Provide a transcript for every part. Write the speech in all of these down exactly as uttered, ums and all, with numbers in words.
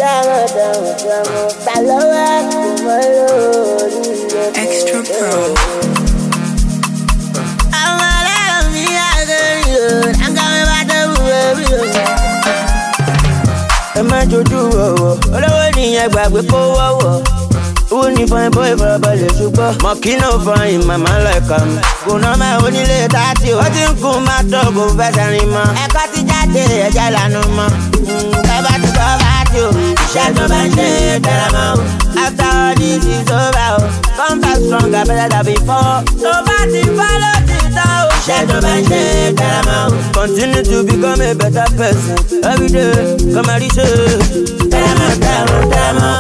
Extra Pro. Ẹ má jojú ọ̀wọ̀, olówó nìyẹn gbàgbé kó wọ́wọ́. Owó ní fine boy farabalẹ̀ ṣùgbọ́n. Mọ̀kínà fine màmá lẹ́ka mi. Kùnà máa onílé tààtì o. Ó ti ń kun máa tọ́ kò fẹsẹ̀ rìn mọ́. Ẹ̀kọ́ ti jáde ẹ̀jẹ̀ lànà mọ́. Bàbá ti kọ́ bá ti o. Iṣẹ́ tó bá ń ṣe tẹ̀lé mọ́ o. After all this is over o. Come back stronger better than before. Tó bá ti fọ́ ló ti tán o. Iṣẹ́ tó bá ń ṣe tẹ̀lé mọ́ o. Continue to become a better person. Every day, come and reach it. Tẹ̀lé mọ́, tẹ̀lé mọ́, tẹ̀lé mọ́.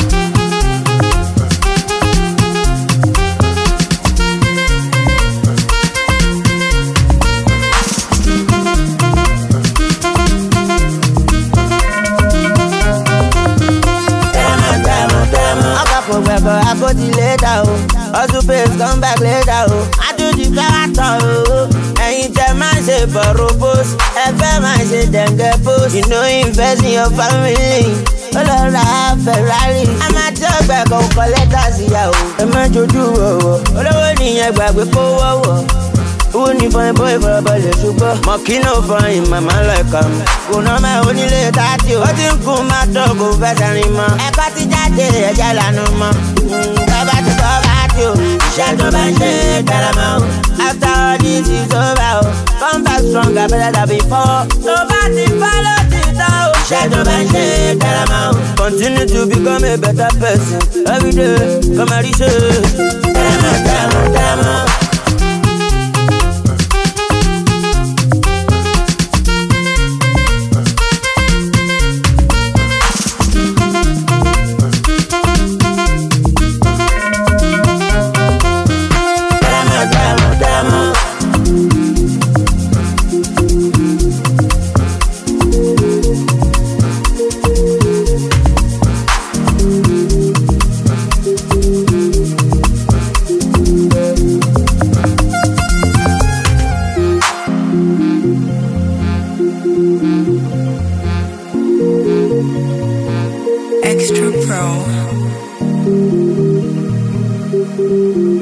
Forever, I go till later, oh. Also pays come back later, oh. I do the character, oh. Ẹ̀yin tẹ́ máa ṣe borrow post, ẹ fẹ́ máa ṣe dẹ̀ngẹ̀ post. You know invest in your family. Ó lọ ra Ferrari. A máa tí ọgbẹ́ kan kọ lẹ́tà síyàwó. Ẹ má jojú ọ̀wọ̀, olówó nìyẹn gbàgbé kó wọ́wọ́. Owó ní fine boy farabalẹ̀ ṣùgbọ́n. Mọ̀kínà fine màmá lẹ́ka mi. Kùnà máa onílé tààtì o. Ó ti ń kun máa tọ́ kò fẹsẹ̀ rìn mọ́. Ẹ̀kọ́ ti jáde ẹ̀jẹ̀ lànà mọ́. Bàbá ti kọ́ bá ti o. Iṣẹ́ tó bá ń ṣe tẹ̀lé mọ́ o. After all this is over o. Come back stronger better than before. Tó bá ti fọ́ ló ti tán o. Iṣẹ́ tó bá ń ṣe tẹ̀lé mọ́ o. Continue to become a better person. Every day, come and reach it. Tẹ̀lé mọ́, tẹ̀lé mọ́, tẹ̀lé mọ́. Extra Pro.